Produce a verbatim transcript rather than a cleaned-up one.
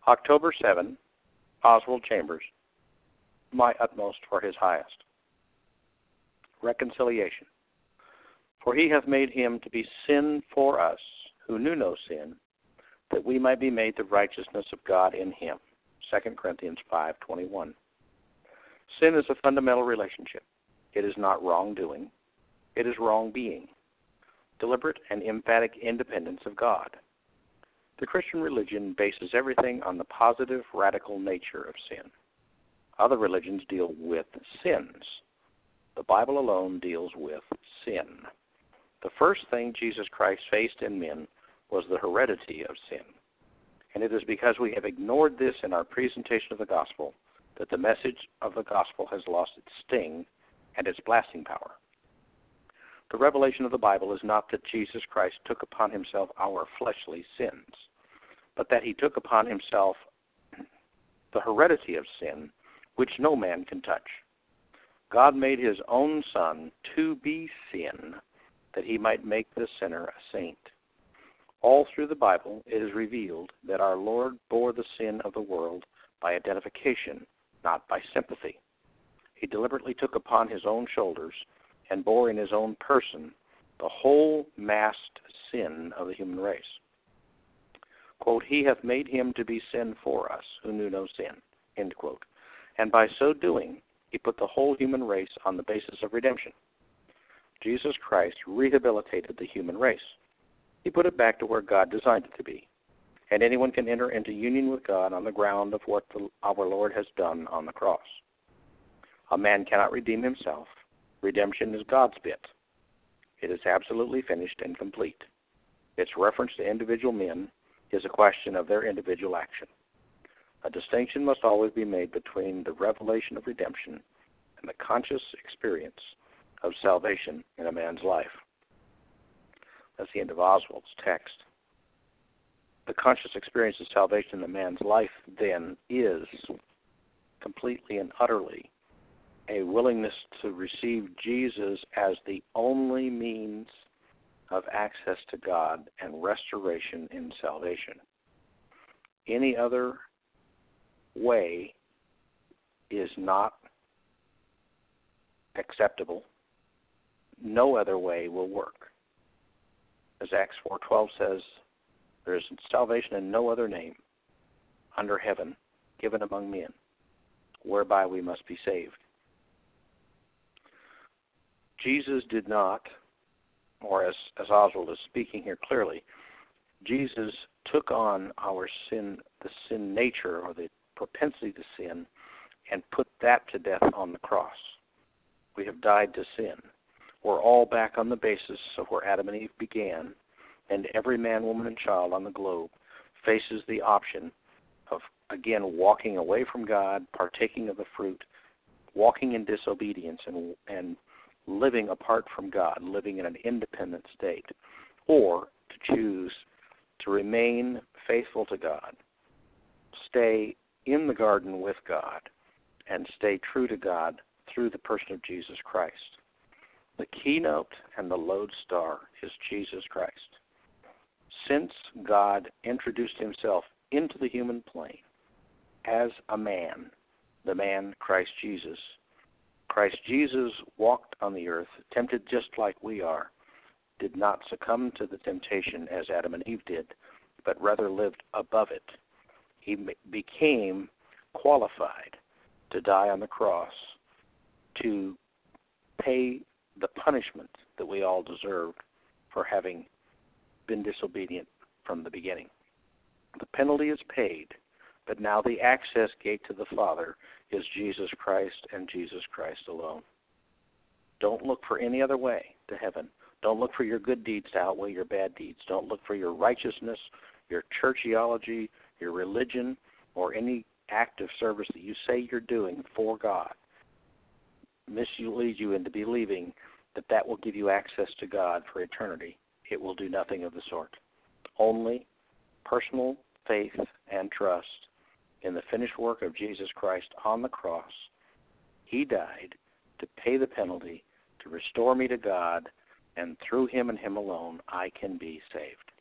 October seventh, Oswald Chambers, my utmost for his highest. Reconciliation. For he hath made him to be sin for us, who knew no sin, that we might be made the righteousness of God in him. Second Corinthians five twenty-one. Sin is a fundamental relationship. It is not wrongdoing. It is wrong being. Deliberate and emphatic independence of God. The Christian religion bases everything on the positive, radical nature of sin. Other religions deal with sins. The Bible alone deals with sin. The first thing Jesus Christ faced in men was the heredity of sin. And it is because we have ignored this in our presentation of the gospel that the message of the gospel has lost its sting and its blasting power. The revelation of the Bible is not that Jesus Christ took upon himself our fleshly sins, but that he took upon himself the heredity of sin, which no man can touch. God made his own Son to be sin, that he might make the sinner a saint. All through the Bible, it is revealed that our Lord bore the sin of the world by identification, not by sympathy. He deliberately took upon his own shoulders and bore in his own person the whole massed sin of the human race. Quote, he hath made him to be sin for us, who knew no sin, end quote. And by so doing, he put the whole human race on the basis of redemption. Jesus Christ rehabilitated the human race. He put it back to where God designed it to be. And anyone can enter into union with God on the ground of what the, our Lord has done on the cross. A man cannot redeem himself. Redemption is God's bit. It is absolutely finished and complete. Its reference to individual men is a question of their individual action. A distinction must always be made between the revelation of redemption and the conscious experience of salvation in a man's life. That's the end of Oswald's text. The conscious experience of salvation in a man's life, then, is completely and utterly a willingness to receive Jesus as the only means of access to God and restoration in salvation. Any other way is not acceptable. No other way will work. As Acts four twelve says, there is salvation in no other name under heaven given among men, whereby we must be saved. Jesus did not, or as, as Oswald is speaking here clearly, Jesus took on our sin, the sin nature or the propensity to sin, and put that to death on the cross. We have died to sin. We're all back on the basis of where Adam and Eve began, and every man, woman, and child on the globe faces the option of, again, walking away from God, partaking of the fruit, walking in disobedience, and, and living apart from God, living in an independent state, or to choose to remain faithful to God, stay in the garden with God, and stay true to God through the person of Jesus Christ. The keynote and the lodestar is Jesus Christ. Since God introduced himself into the human plane as a man, the man Christ Jesus, Christ Jesus walked on the earth, tempted just like we are, did not succumb to the temptation as Adam and Eve did, but rather lived above it. He became qualified to die on the cross to pay the punishment that we all deserved for having been disobedient from the beginning. The penalty is paid, but now the access gate to the Father is Jesus Christ and Jesus Christ alone. Don't look for any other way to heaven. Don't look for your good deeds to outweigh your bad deeds. Don't look for your righteousness, your churchiology, your religion, or any act of service that you say you're doing for God. Mislead you into believing that that will give you access to God for eternity. It will do nothing of the sort. Only personal faith and trust in the finished work of Jesus Christ on the cross. He died to pay the penalty, to restore me to God, and through him and him alone, I can be saved.